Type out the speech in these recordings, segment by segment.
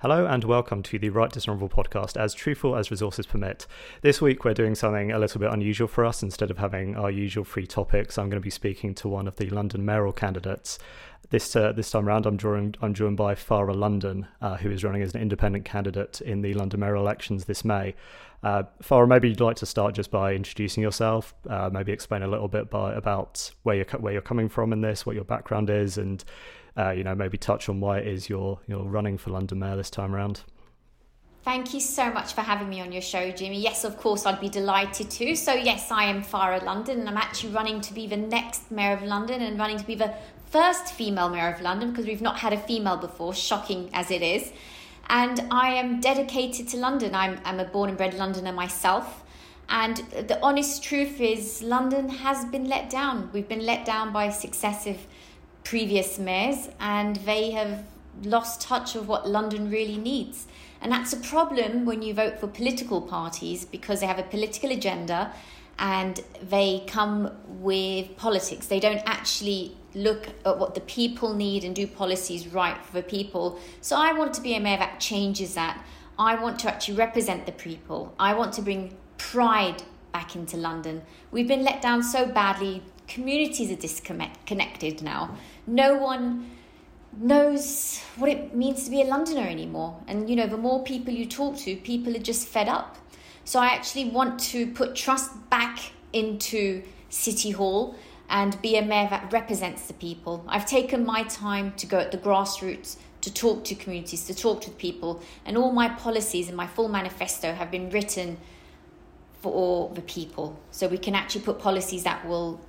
Hello and welcome to the Right Dishonourable podcast, as truthful as resources permit. This week we're doing something a little bit unusual for us. Instead of having our usual three topics, I'm going to be speaking to one of the London mayoral candidates. This time around, I'm joined by Farah London, who is running as an independent candidate in the London mayoral elections this May. Farah, maybe you'd like to start just by introducing yourself, maybe explain a little bit about where you're coming from in this, what your background is, and maybe touch on why it is you're running for London Mayor this time around. Thank you so much for having me on your show, Jimmy. Yes, of course, I'd be delighted to. So yes, I am Farah London, and I'm actually running to be the next Mayor of London and running to be the first female Mayor of London, because we've not had a female before, shocking as it is. And I am dedicated to London. I'm a born and bred Londoner myself. And the honest truth is London has been let down. We've been let down by successive previous mayors, and they have lost touch of what London really needs. And that's a problem when you vote for political parties, because they have a political agenda and they come with politics. They don't actually look at what the people need and do policies right for the people. So I want to be a mayor that changes that. I want to actually represent the people. I want to bring pride back into London. We've been let down so badly. Communities are disconnected now. No one knows what it means to be a Londoner anymore. And, the more people you talk to, people are just fed up. So I actually want to put trust back into City Hall and be a mayor that represents the people. I've taken my time to go at the grassroots, to talk to communities, to talk to people. And all my policies and my full manifesto have been written for all the people. So we can actually put policies that will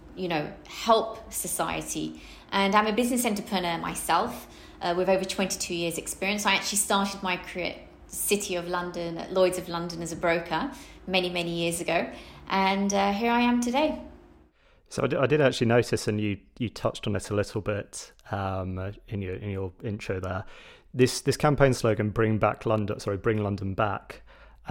help society. And I'm a business entrepreneur myself with over 22 years experience. I actually started my career at the City of London, at Lloyd's of London as a broker many, many years ago. And here I am today. So I did actually notice, and you touched on it a little bit in your intro there, this campaign slogan, bring London back.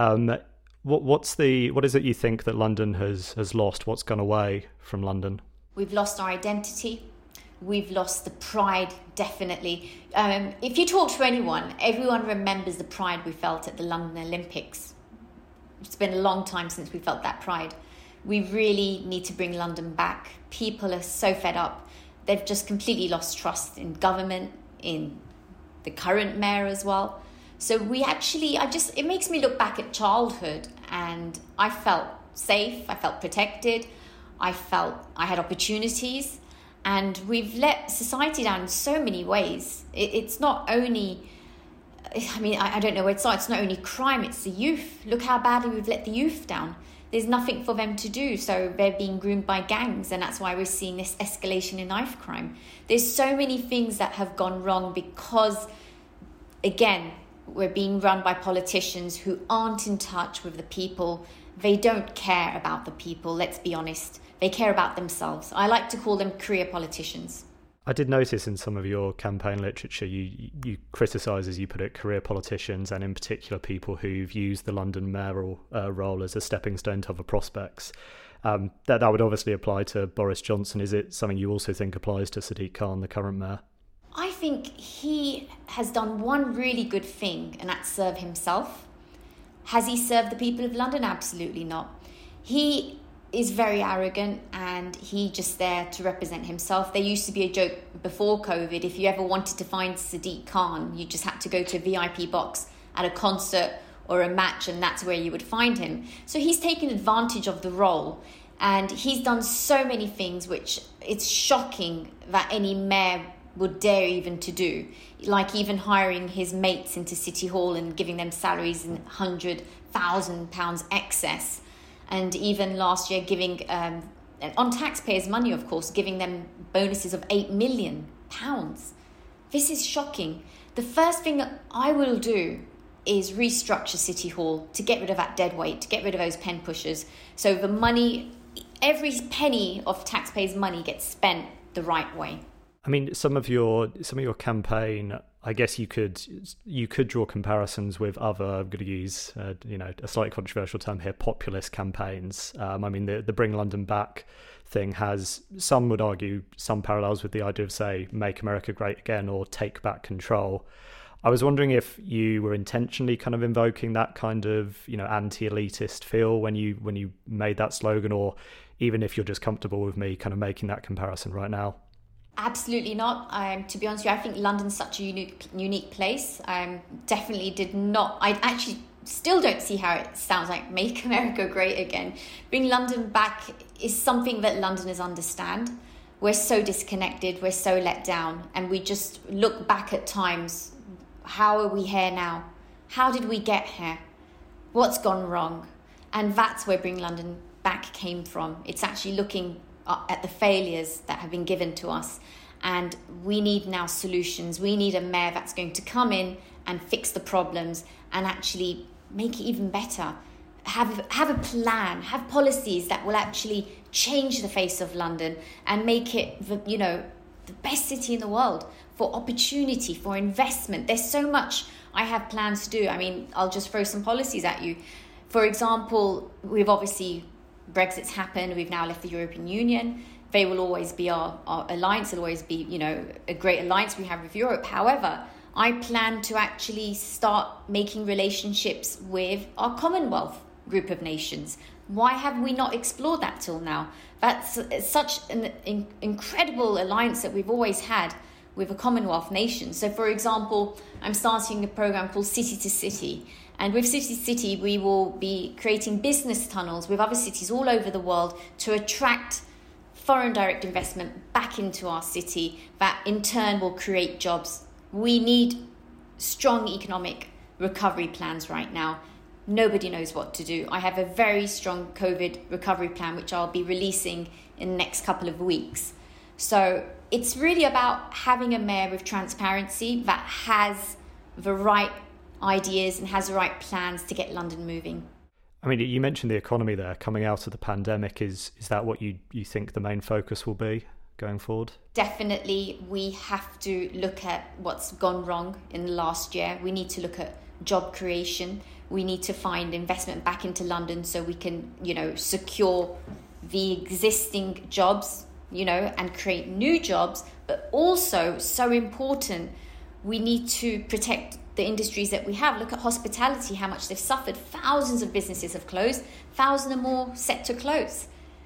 What is it you think that London has lost? What's gone away from London? We've lost our identity. We've lost the pride, definitely. If you talk to anyone, everyone remembers the pride we felt at the London Olympics. It's been a long time since we felt that pride. We really need to bring London back. People are so fed up. They've just completely lost trust in government, in the current mayor as well. So it makes me look back at childhood, and I felt safe, I felt protected, I felt I had opportunities, and we've let society down in so many ways. It's not only, I don't know where it starts, it's not only crime, it's the youth. Look how badly we've let the youth down. There's nothing for them to do, so they're being groomed by gangs, and that's why we're seeing this escalation in knife crime. There's so many things that have gone wrong because, again, we're being run by politicians who aren't in touch with the people. They don't care about the people, let's be honest. They care about themselves. I like to call them career politicians. I did notice in some of your campaign literature, you criticise, as you put it, career politicians, and in particular people who've used the London mayoral role as a stepping stone to other prospects. That would obviously apply to Boris Johnson. Is it something you also think applies to Sadiq Khan, the current mayor? I think he has done one really good thing, and that's serve himself. Has he served the people of London? Absolutely not. He is very arrogant, and he just there to represent himself. There used to be a joke before COVID, if you ever wanted to find Sadiq Khan, you just had to go to a VIP box at a concert or a match, and that's where you would find him. So he's taken advantage of the role, and he's done so many things which it's shocking that any mayor would dare even to do, like even hiring his mates into City Hall and giving them salaries in £100,000 excess, and even last year giving, on taxpayers' money of course, giving them bonuses of £8 million. This is shocking. The first thing I will do is restructure City Hall to get rid of that dead weight, to get rid of those pen pushers, so the money, every penny of taxpayers' money gets spent the right way. I mean, some of your campaign, I guess you could draw comparisons with other, I'm going to use a slightly controversial term here, populist campaigns. The Bring London Back thing has, some would argue, some parallels with the idea of, say, Make America Great Again or Take Back Control. I was wondering if you were intentionally kind of invoking that kind of, anti-elitist feel when you made that slogan, or even if you're just comfortable with me kind of making that comparison right now. Absolutely not. To be honest with you, I think London's such a unique place. Definitely did not. I actually still don't see how it sounds like Make America Great Again. Bring London back is something that Londoners understand. We're so disconnected, we're so let down, and we just look back at times. How are we here now? How did we get here? What's gone wrong? And that's where Bring London Back came from. It's actually looking at the failures that have been given to us. And we need now solutions. We need a mayor that's going to come in and fix the problems and actually make it even better. Have a plan, have policies that will actually change the face of London and make it, the best city in the world for opportunity, for investment. There's so much I have plans to do. I mean, I'll just throw some policies at you. For example, Brexit's happened. We've now left the European Union. They will always be our alliance. It'll always be, a great alliance we have with Europe. However, I plan to actually start making relationships with our Commonwealth group of nations. Why have we not explored that till now? That's such an incredible alliance that we've always had with a Commonwealth nation. So, for example, I'm starting a program called City to City. And with City to City, we will be creating business tunnels with other cities all over the world to attract foreign direct investment back into our city that in turn will create jobs. We need strong economic recovery plans right now. Nobody knows what to do. I have a very strong COVID recovery plan, which I'll be releasing in the next couple of weeks. So it's really about having a mayor with transparency that has the right ideas and has the right plans to get London moving. I mean, you mentioned the economy there coming out of the pandemic. Is that what you think the main focus will be going forward? Definitely, we have to look at what's gone wrong in the last year. We need to look at job creation. We need to find investment back into London so we can, secure the existing jobs, and create new jobs. But also, so important, we need to protect the industries that we have. Look at hospitality, how much they've suffered. Thousands of businesses have closed, thousands or more set to close.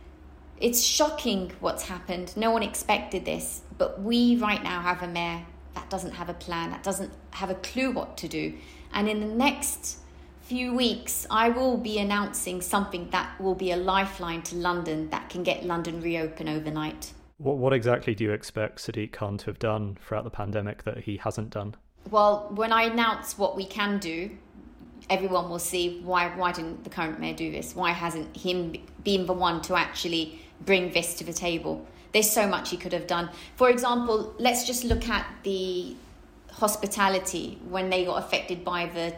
It's shocking what's happened. No one expected this, but we right now have a mayor that doesn't have a plan, that doesn't have a clue what to do. And in the next few weeks, I will be announcing something that will be a lifeline to London that can get London reopened overnight. What exactly do you expect Sadiq Khan to have done throughout the pandemic that he hasn't done? Well, when I announce what we can do, everyone will see why didn't the current mayor do this? Why hasn't him been the one to actually bring this to the table? There's so much he could have done. For example, let's just look at the hospitality when they got affected by the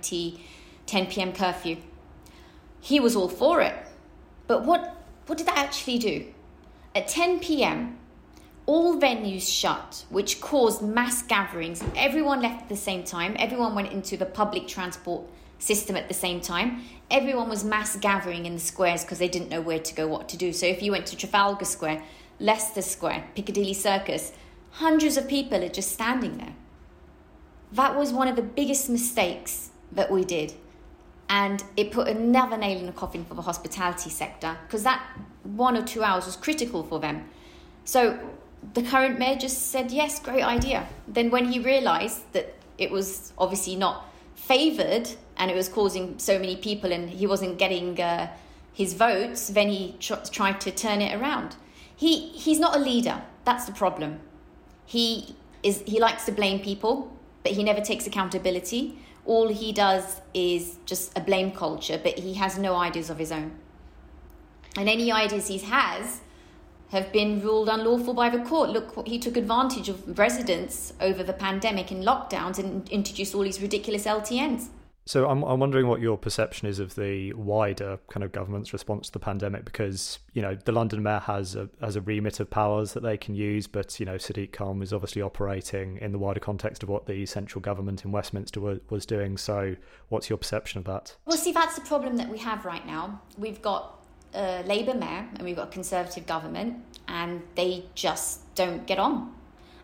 10 p.m. curfew. He was all for it. But what did that actually do? At 10 p.m., all venues shut, which caused mass gatherings. Everyone left at the same time. Everyone went into the public transport system at the same time. Everyone was mass gathering in the squares because they didn't know where to go, what to do. So if you went to Trafalgar Square, Leicester Square, Piccadilly Circus, hundreds of people are just standing there. That was one of the biggest mistakes that we did. And it put another nail in the coffin for the hospitality sector because that 1 or 2 hours was critical for them. So the current mayor just said, yes, great idea. Then when he realised that it was obviously not favoured and it was causing so many people and he wasn't getting his votes, then he tried to turn it around. He's not a leader. That's the problem. He likes to blame people, but he never takes accountability. All he does is just a blame culture, but he has no ideas of his own. And any ideas he has have been ruled unlawful by the court. Look, he took advantage of residents over the pandemic in lockdowns and introduced all these ridiculous LTNs. So I'm wondering what your perception is of the wider kind of government's response to the pandemic, because, the London mayor has a remit of powers that they can use, but, Sadiq Khan is obviously operating in the wider context of what the central government in Westminster was doing. So what's your perception of that? Well, see, that's the problem that we have right now. We've got a Labour mayor and we've got a Conservative government and they just don't get on.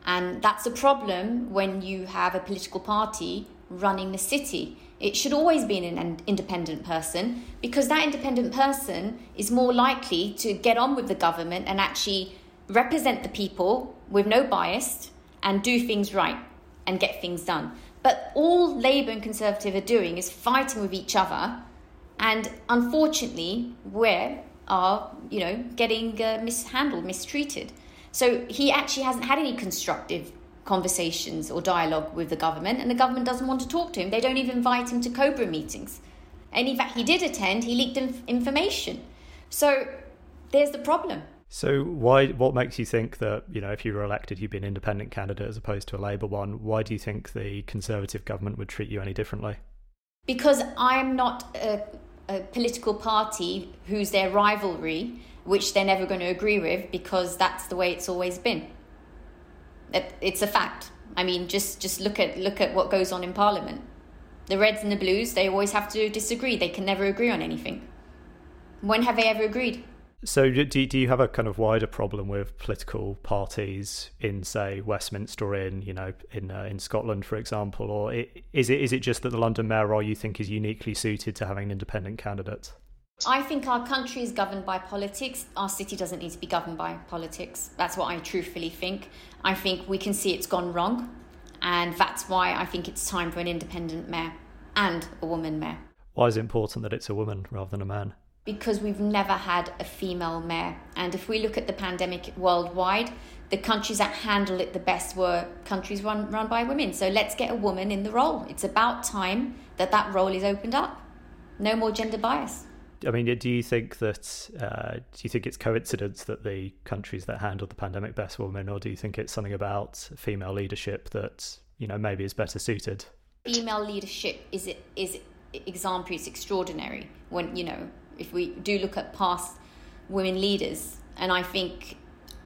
And that's a problem when you have a political party running the city. It should always be an independent person, because that independent person is more likely to get on with the government and actually represent the people with no bias and do things right and get things done. But all Labour and Conservative are doing is fighting with each other, and unfortunately we are, getting mishandled, mistreated. So he actually hasn't had any constructive conversations or dialogue with the government, and the government doesn't want to talk to him. They don't even invite him to COBRA meetings. And in fact, he did attend, he leaked information. So there's the problem. So what makes you think that, if you were elected, you'd be an independent candidate as opposed to a Labour one? Why do you think the Conservative government would treat you any differently? Because I'm not a political party who's their rivalry, which they're never going to agree with, because that's the way it's always been. It's a fact. I mean, just look at what goes on in Parliament. The Reds and the Blues, they always have to disagree. They can never agree on anything. When have they ever agreed? So do you have a kind of wider problem with political parties in, say, Westminster, or in Scotland, for example? Or is it just that the London Mayor role you think is uniquely suited to having an independent candidate? I think our country is governed by politics. Our city doesn't need to be governed by politics. That's what I truthfully think. I think we can see it's gone wrong. And that's why I think it's time for an independent mayor and a woman mayor. Why is it important that it's a woman rather than a man? Because we've never had a female mayor. And if we look at the pandemic worldwide, the countries that handled it the best were countries run by women. So let's get a woman in the role. It's about time that role is opened up. No more gender bias. I mean, do you think it's coincidence that the countries that handled the pandemic best were women, or do you think it's something about female leadership that, maybe is better suited? Female leadership is exemplary, it's extraordinary. When, if we do look at past women leaders, and I think,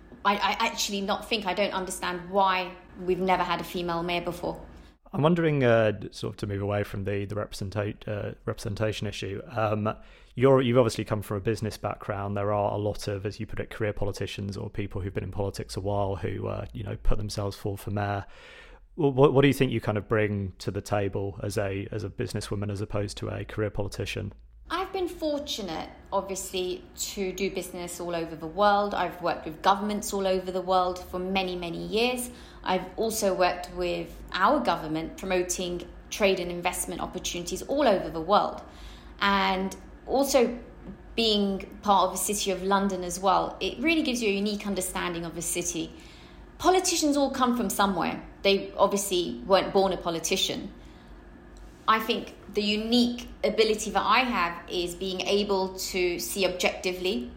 I don't understand why we've never had a female mayor before. I'm wondering, sort of to move away from the representation issue, you've obviously come from a business background. There are a lot of, as you put it, career politicians or people who've been in politics a while who, put themselves forward for mayor. What do you think you kind of bring to the table as a businesswoman as opposed to a career politician? I've been fortunate, obviously, to do business all over the world. I've worked with governments all over the world for many, many years. I've also worked with our government promoting trade and investment opportunities all over the world. And also being part of the City of London as well, it really gives you a unique understanding of the city. Politicians all come from somewhere. They obviously weren't born a politician. I think the unique ability that I have is being able to see objectively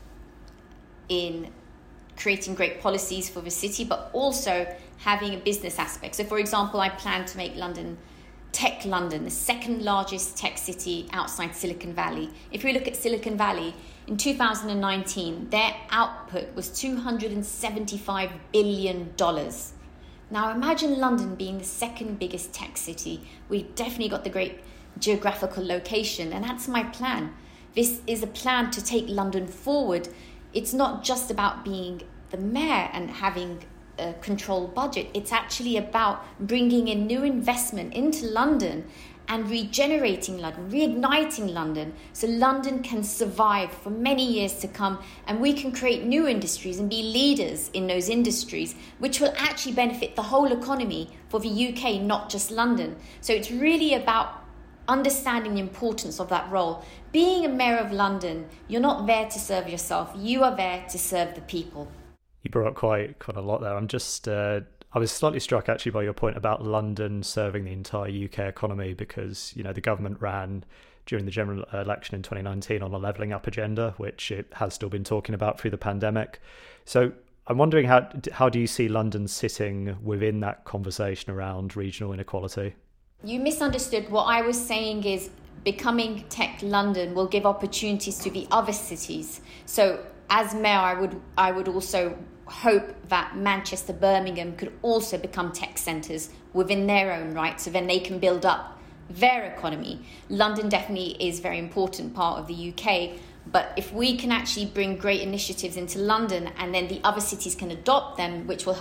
in creating great policies for the city, but also having a business aspect. So, for example, I plan to make Tech London, the second largest tech city outside Silicon Valley. If we look at Silicon Valley, in 2019, their output was $275 billion. Now imagine London being the second biggest tech city. We've definitely got the great geographical location, and that's my plan. This is a plan to take London forward. It's not just about being the mayor and having a controlled budget. It's actually about bringing in new investment into London and regenerating London, reigniting London, so London can survive for many years to come, and we can create new industries and be leaders in those industries, which will actually benefit the whole economy for the UK, not just London. So it's really about understanding the importance of that role. Being a mayor of London, you're not there to serve yourself, you are there to serve the people. You brought up quite a lot there. I was slightly struck actually by your point about London serving the entire UK economy, because the government ran during the general election in 2019 on a levelling up agenda, which it has still been talking about through the pandemic. So I'm wondering how do you see London sitting within that conversation around regional inequality? You misunderstood. What I was saying is becoming Tech London will give opportunities to the other cities. So as mayor, I would also hope that Manchester, Birmingham could also become tech centres within their own right, so then they can build up their economy. London definitely is a very important part of the UK, but if we can actually bring great initiatives into London and then the other cities can adopt them, which will help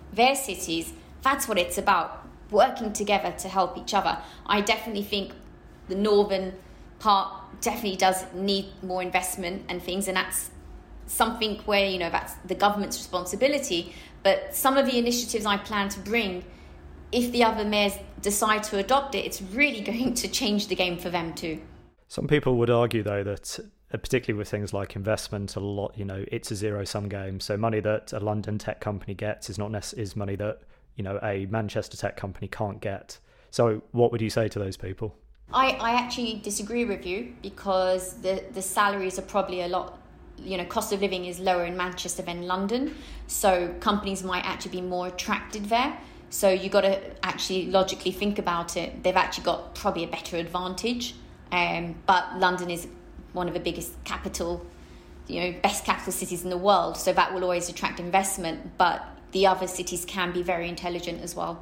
their cities, that's what it's about, working together to help each other. I definitely think the northern part definitely does need more investment and things, and that's something where, you know, that's the government's responsibility. But some of the initiatives I plan to bring, if the other mayors decide to adopt it, it's really going to change the game for them too. Some people would argue, though, that particularly with things like investment, a lot, you know, it's a zero-sum game. So money that a London tech company gets is money that, you know, a Manchester tech company can't get. So what would you say to those people? I actually disagree with you, because the salaries are probably a lot, you know, cost of living is lower in Manchester than London. So companies might actually be more attracted there. So you got to actually logically think about it. They've actually got probably a better advantage. But London is one of the biggest capital, you know, best capital cities in the world. So that will always attract investment. But the other cities can be very intelligent as well.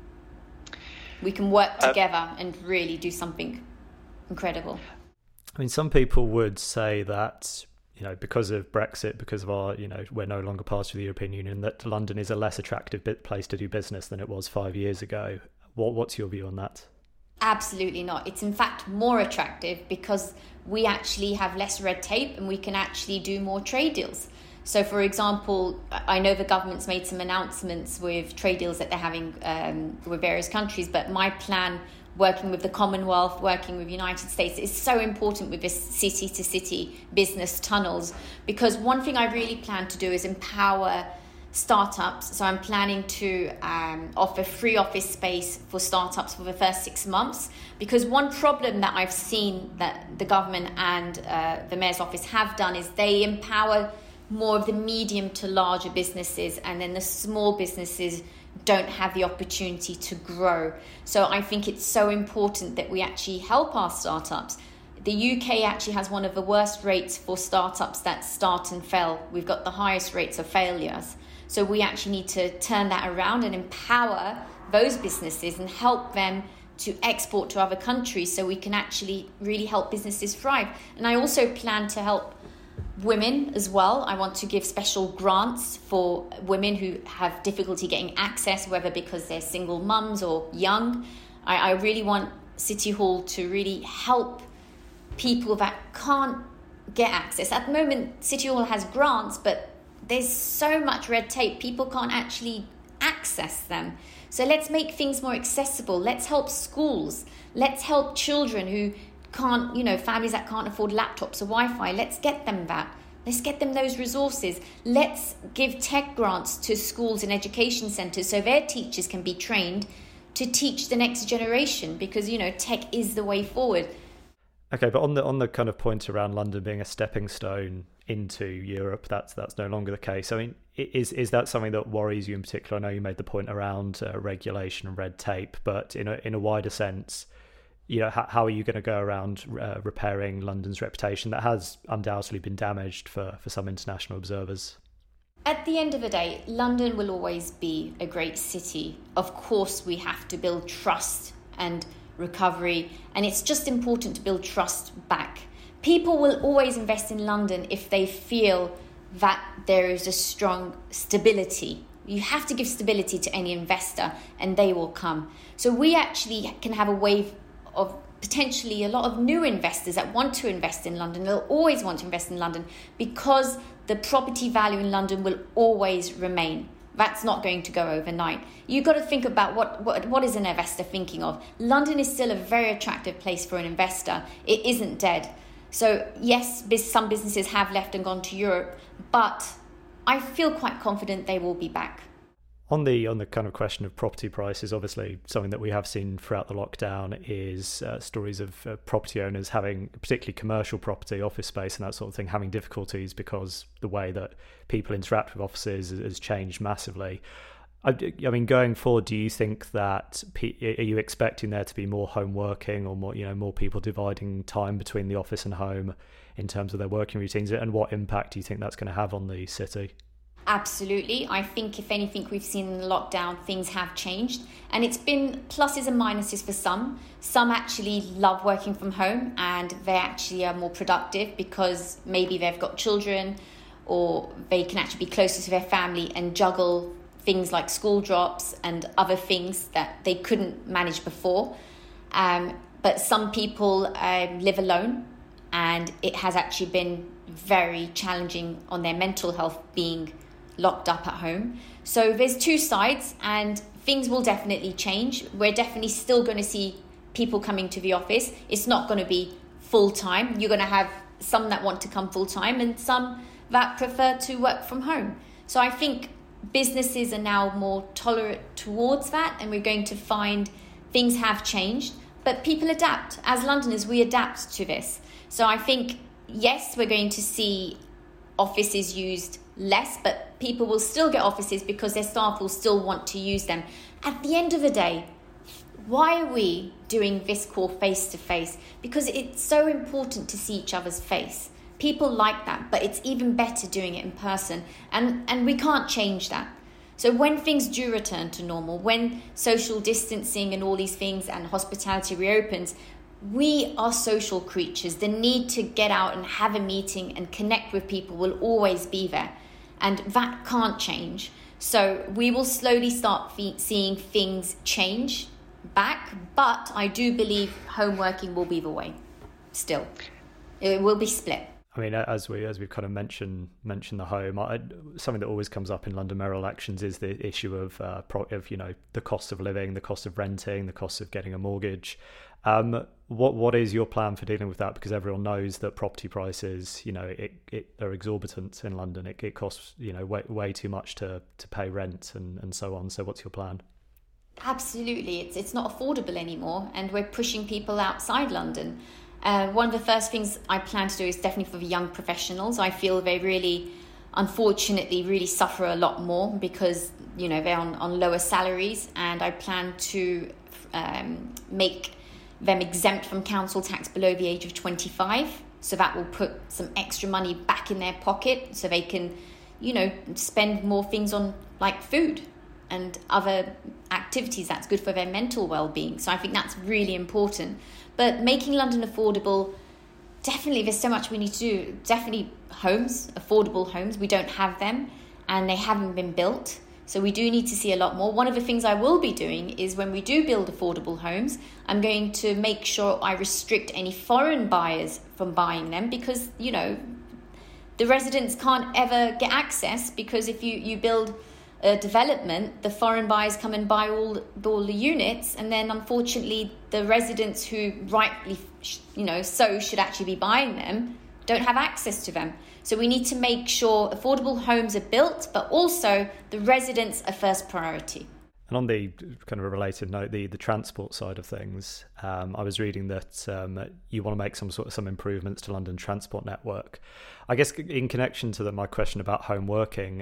We can work together and really do something incredible. I mean, some people would say that, you know, because of Brexit, because of our, you know, we're no longer part of the European Union, that London is a less attractive place to do business than it was 5 years ago. What's your view on that? Absolutely not. It's in fact more attractive, because we actually have less red tape and we can actually do more trade deals. So, for example, I know the government's made some announcements with trade deals that they're having with various countries, but my plan, working with the Commonwealth, working with the United States, is so important with this city-to-city business tunnels, because one thing I really plan to do is empower startups. So I'm planning to offer free office space for startups for the first 6 months, because one problem that I've seen that the government and the Mayor's office have done is they empower more of the medium to larger businesses, and then the small businesses don't have the opportunity to grow. So I think it's so important that we actually help our startups. The UK actually has one of the worst rates for startups that start and fail. We've got the highest rates of failures. So we actually need to turn that around and empower those businesses and help them to export to other countries, so we can actually really help businesses thrive. And I also plan to help women as well. I want to give special grants for women who have difficulty getting access, whether because they're single mums or young. I really want City Hall to really help people that can't get access. At the moment, City Hall has grants, but there's so much red tape, people can't actually access them. So let's make things more accessible. Let's help schools. Let's help children who can't, you know, families that can't afford laptops or Wi-Fi. Let's get them that. Let's get them those resources. Let's give tech grants to schools and education centres so their teachers can be trained to teach the next generation, because, you know, tech is the way forward. Okay, but on the kind of point around London being a stepping stone into Europe, that's no longer the case. I mean, is that something that worries you in particular? I know you made the point around regulation and red tape, but in a wider sense, you know, how are you going to go around repairing London's reputation that has undoubtedly been damaged for some international observers? At the end of the day, London will always be a great city. Of course, we have to build trust and recovery, and it's just important to build trust back. People will always invest in London if they feel that there is a strong stability. You have to give stability to any investor and they will come. So we actually can have a wave of potentially a lot of new investors that want to invest in London. They'll always want to invest in London because the property value in London will always remain. That's not going to go overnight. You've got to think about what is an investor thinking of. London is still a very attractive place for an investor. It isn't dead. So yes, some businesses have left and gone to Europe, but I feel quite confident they will be back. On the kind of question of property prices, obviously something that we have seen throughout the lockdown is stories of property owners having, particularly commercial property, office space and that sort of thing, having difficulties because the way that people interact with offices has changed massively. I mean, going forward, do you think that are you expecting there to be more home working or more people dividing time between the office and home in terms of their working routines, and what impact do you think that's going to have on the city? Absolutely. I think if anything we've seen in the lockdown, things have changed, and it's been pluses and minuses for some. Some actually love working from home and they actually are more productive because maybe they've got children or they can actually be closer to their family and juggle things like school drops and other things that they couldn't manage before. But some people live alone, and it has actually been very challenging on their mental health being locked up at home. So there's two sides, and things will definitely change. We're definitely still going to see people coming to the office. It's not going to be full time. You're going to have some that want to come full time and some that prefer to work from home. So I think businesses are now more tolerant towards that, and we're going to find things have changed, but people adapt. As Londoners, we adapt to this. So I think, yes, we're going to see offices used less, but people will still get offices because their staff will still want to use them. At the end of the day, why are we doing this call face to face? Because it's so important to see each other's face. People like that, but it's even better doing it in person, and we can't change that. So when things do return to normal, when social distancing and all these things and hospitality reopens, we are social creatures. The need to get out and have a meeting and connect with people will always be there, and that can't change. So we will slowly start seeing things change back, but I do believe home working will be the way still. It will be split. I mean, as we've kind of mentioned the home, something that always comes up in London mayoral elections is the issue of the cost of living, the cost of renting, the cost of getting a mortgage. What is your plan for dealing with that? Because everyone knows that property prices, are exorbitant in London. It costs way too much to pay rent and so on. So what's your plan? Absolutely, it's not affordable anymore, and we're pushing people outside London. One of the first things I plan to do is definitely for the young professionals. I feel they really, unfortunately, really suffer a lot more because, they're on lower salaries, and I plan to make them exempt from council tax below the age of 25. So that will put some extra money back in their pocket so they can, spend more things on like food and other activities that's good for their mental well-being. So I think that's really important. But making London affordable, definitely there's so much we need to do. Definitely homes, affordable homes. We don't have them, and they haven't been built. So we do need to see a lot more. One of the things I will be doing is when we do build affordable homes, I'm going to make sure I restrict any foreign buyers from buying them, because, the residents can't ever get access, because if you build a development, the foreign buyers come and buy all the units, and then unfortunately the residents who rightly should actually be buying them don't have access to them. So we need to make sure affordable homes are built, but also the residents are first priority. And on the kind of a related note, the transport side of things, I was reading that you want to make some improvements to London transport network. I guess in connection to my question about home working,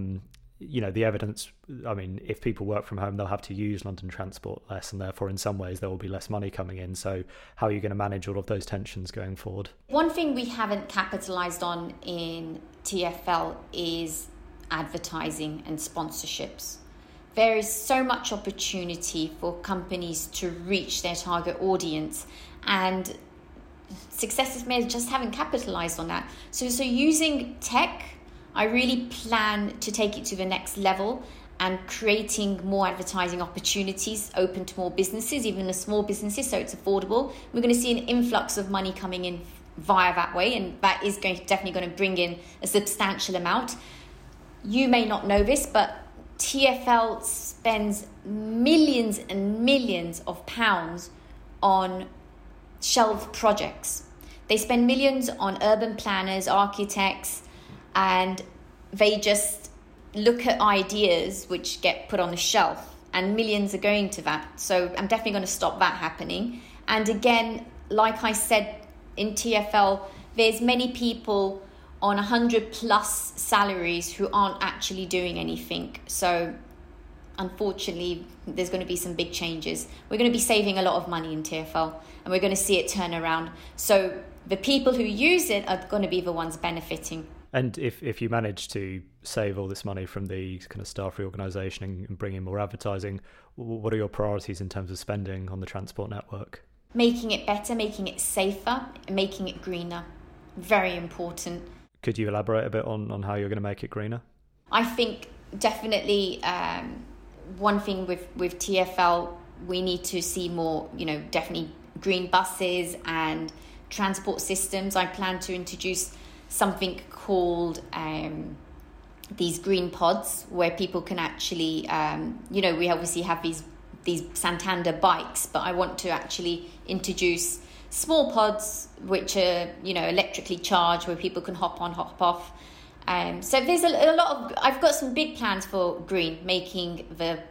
the evidence, I mean, if people work from home, they'll have to use London transport less, and therefore in some ways there will be less money coming in. So how are you going to manage all of those tensions going forward? One thing we haven't capitalised on in TfL is advertising and sponsorships. There is so much opportunity for companies to reach their target audience, and successive mayors just haven't capitalised on that. So using tech, I really plan to take it to the next level and creating more advertising opportunities open to more businesses, even the small businesses, so it's affordable. We're going to see an influx of money coming in via that way, and that is definitely going to bring in a substantial amount. You may not know this, but TfL spends millions and millions of pounds on shelved projects. They spend millions on urban planners, architects, and they just look at ideas which get put on the shelf, and millions are going to that. So I'm definitely going to stop that happening. And again, like I said, in TfL, there's many people on 100 plus salaries who aren't actually doing anything. So unfortunately, there's going to be some big changes. We're going to be saving a lot of money in TfL, and we're going to see it turn around. So the people who use it are going to be the ones benefiting. And if you manage to save all this money from the kind of staff reorganisation and bring in more advertising, what are your priorities in terms of spending on the transport network? Making it better, making it safer, and making it greener. Very important. Could you elaborate a bit on how you're going to make it greener? I think definitely one thing with TfL, we need to see more, definitely green buses and transport systems. I plan to introduce something called these green pods, where people can actually, we obviously have these Santander bikes, but I want to actually introduce small pods which are, electrically charged, where people can hop on, hop off. So there's a lot of, I've got some big plans for green, making the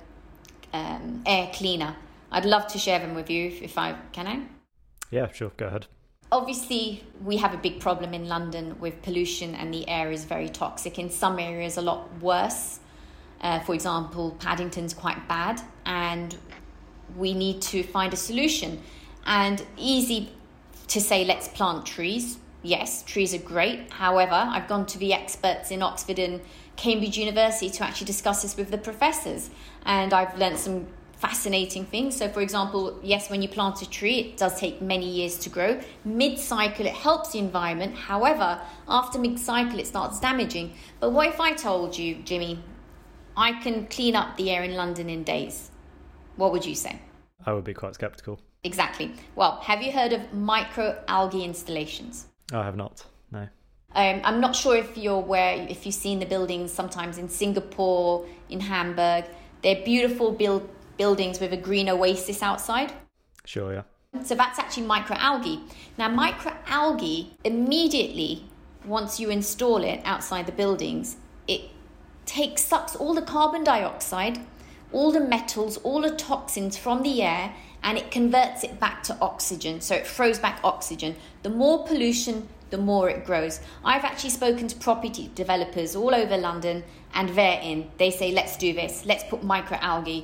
air cleaner. I'd love to share them with you if I can. Yeah, sure, go ahead. Obviously, we have a big problem in London with pollution, and the air is very toxic. In some areas, a lot worse. For example, Paddington's quite bad, and we need to find a solution. And easy to say, let's plant trees. Yes, trees are great. However, I've gone to the experts in Oxford and Cambridge University to actually discuss this with the professors. And I've learned some fascinating things. So, for example, yes, when you plant a tree, it does take many years to grow. Mid-cycle, it helps the environment. However, after mid-cycle, it starts damaging. But what if I told you, Jimmy, I can clean up the air in London in days? What would you say? I would be quite sceptical. Exactly. Well, have you heard of microalgae installations? I have not, no. I'm not sure if you're aware, if you've seen the buildings sometimes in Singapore, in Hamburg. They're beautiful buildings with a green oasis outside. Sure, yeah. So that's actually microalgae. Now, microalgae, immediately, once you install it outside the buildings, it sucks all the carbon dioxide, all the metals, all the toxins from the air, and it converts it back to oxygen. So it throws back oxygen. The more pollution, the more it grows. I've actually spoken to property developers all over London, and they're in. They say, let's do this. Let's put microalgae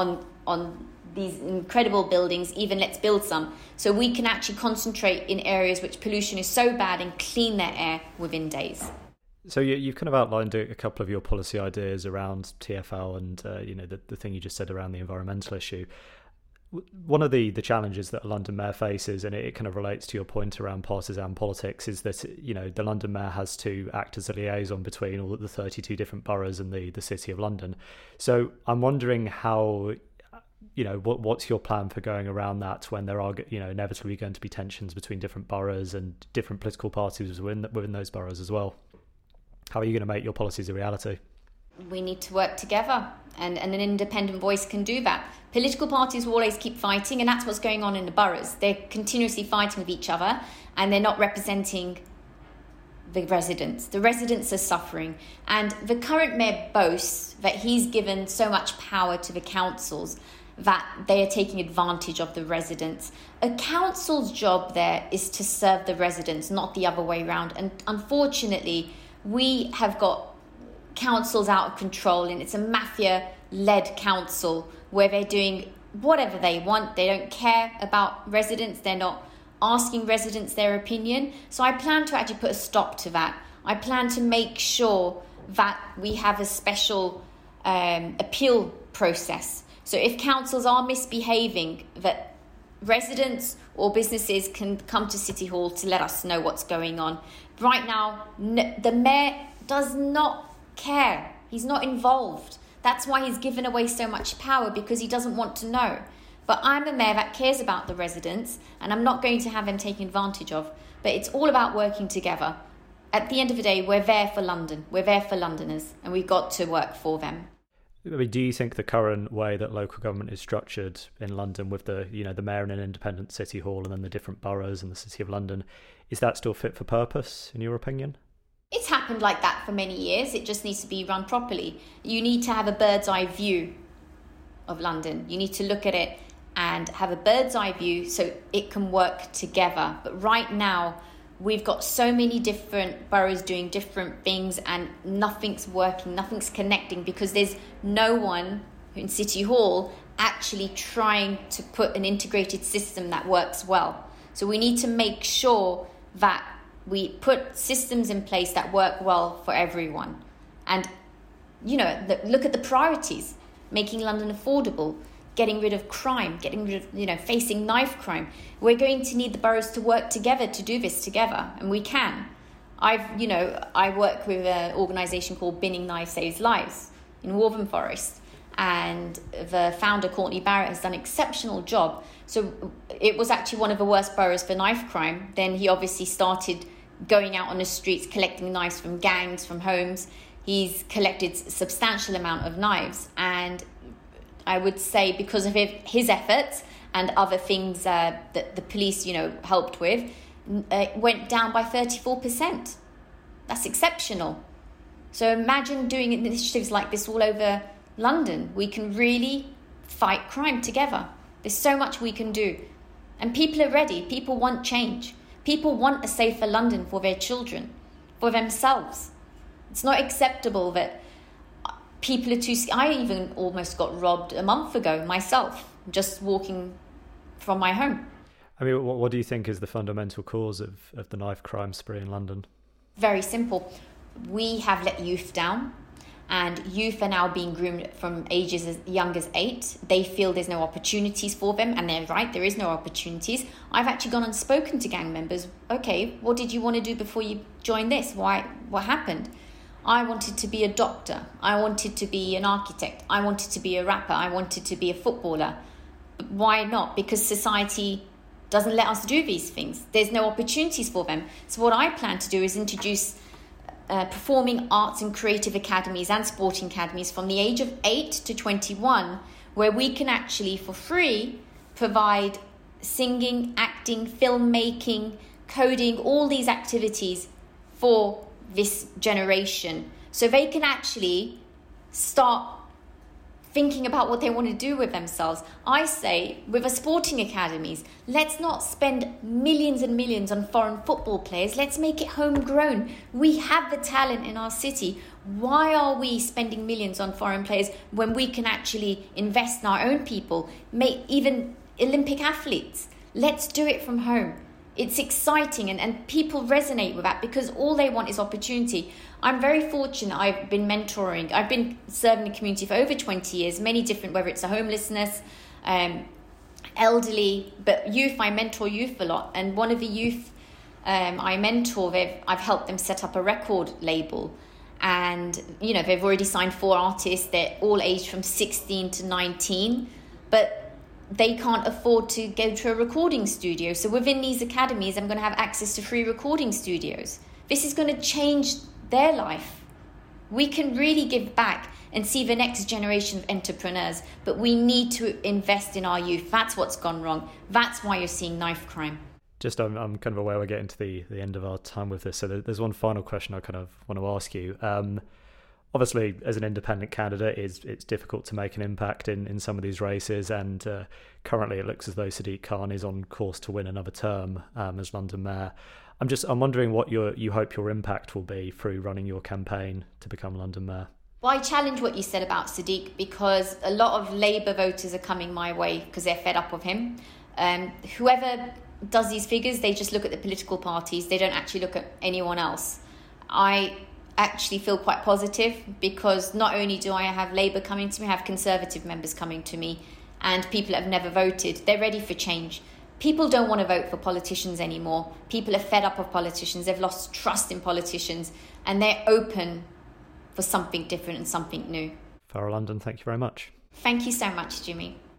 on these incredible buildings. Even let's build some. So we can actually concentrate in areas which pollution is so bad and clean their air within days. So you've kind of outlined a couple of your policy ideas around TfL and the thing you just said around the environmental issue. One of the challenges that a London mayor faces, and it kind of relates to your point around partisan politics, is that the London mayor has to act as a liaison between all the 32 different boroughs and the City of London. So I'm wondering how, what's your plan for going around that when there are inevitably going to be tensions between different boroughs and different political parties within those boroughs as well? How are you going to make your policies a reality? We need to work together, and an independent voice can do that. Political parties will always keep fighting, and that's what's going on in the boroughs. They're continuously fighting with each other, and they're not representing the residents. The residents are suffering, and the current mayor boasts that he's given so much power to the councils that they are taking advantage of the residents. A council's job there is to serve the residents, not the other way around. And unfortunately, we have got councils out of control, and it's a mafia-led council where they're doing whatever they want. They don't care about residents. They're not asking residents their opinion. So I plan to actually put a stop to that. I plan to make sure that we have a special appeal process. So if councils are misbehaving, that residents or businesses can come to City Hall to let us know what's going on. Right now, the mayor does not care. He's not involved. That's why he's given away so much power, because he doesn't want to know. But I'm a mayor that cares about the residents, and I'm not going to have them taken advantage of. But it's all about working together. At the end of the day, we're there for London. We're there for Londoners, and we've got to work for them. I mean, do you think the current way that local government is structured in London, with the mayor in an independent city hall and then the different boroughs and the City of London, is that still fit for purpose, in your opinion? It's happened like that for many years. It just needs to be run properly. You need to have a bird's eye view of London. You need to look at it and have a bird's eye view so it can work together. But right now, we've got so many different boroughs doing different things, and nothing's working, nothing's connecting, because there's no one in City Hall actually trying to put an integrated system that works well. So we need to make sure that we put systems in place that work well for everyone. And, look at the priorities: making London affordable, getting rid of crime, getting rid of, facing knife crime. We're going to need the boroughs to work together to do this together, and we can. I work with an organisation called Binning Knives Saves Lives, in Woburn Forest. And the founder, Courtney Barrett, has done an exceptional job. So it was actually one of the worst boroughs for knife crime. Then he obviously started going out on the streets, collecting knives from gangs, from homes. He's collected a substantial amount of knives. And I would say because of his efforts and other things that the police, helped with, went down by 34%. That's exceptional. So imagine doing initiatives like this all over London. We can really fight crime together. There's so much we can do. And people are ready. People want change. People want a safer London for their children, for themselves. It's not acceptable that people are too scared. I even almost got robbed a month ago myself, just walking from my home. I mean, what do you think is the fundamental cause of the knife crime spree in London? Very simple. We have let youth down, and youth are now being groomed from ages as young as 8. They feel there's no opportunities for them, and they're right, there is no opportunities. I've actually gone and spoken to gang members. Okay, what did you want to do before you joined this? What happened? I wanted to be a doctor. I wanted to be an architect. I wanted to be a rapper. I wanted to be a footballer. But why not? Because society doesn't let us do these things. There's no opportunities for them. So what I plan to do is introduce performing arts and creative academies and sporting academies from the age of 8 to 21, where we can actually, for free, provide singing, acting, filmmaking, coding, all these activities for this generation. So they can actually start thinking about what they want to do with themselves. I say, with the sporting academies, let's not spend millions and millions on foreign football players. Let's make it homegrown. We have the talent in our city. Why are we spending millions on foreign players when we can actually invest in our own people, make even Olympic athletes? Let's do it from home. It's exciting and people resonate with that because all they want is opportunity. I'm very fortunate. I've been mentoring. I've been serving the community for over 20 years, many different, whether it's a homelessness, elderly, but youth. I mentor youth a lot. And one of the youth I mentor, I've helped them set up a record label. And, they've already signed 4 artists. They're all aged from 16 to 19. But they can't afford to go to a recording studio. So within these academies, I'm going to have access to free recording studios. This is going to change their life. We can really give back and see the next generation of entrepreneurs, but we need to invest in our youth. That's what's gone wrong. That's why you're seeing knife crime. I'm kind of aware we're getting to the end of our time with this. So there's one final question I kind of want to ask you. Obviously, as an independent candidate, it's difficult to make an impact in some of these races, and currently it looks as though Sadiq Khan is on course to win another term as London Mayor. I'm wondering what you hope your impact will be through running your campaign to become London Mayor. Well, I challenge what you said about Sadiq because a lot of Labour voters are coming my way because they're fed up with him. Whoever does these figures, they just look at the political parties. They don't actually look at anyone else. I actually feel quite positive because not only do I have Labour coming to me, I have Conservative members coming to me and people that have never voted. They're ready for change. People don't want to vote for politicians anymore. People are fed up of politicians. They've lost trust in politicians and they're open for something different and something new. Farah London, thank you very much. Thank you so much, Jimmy.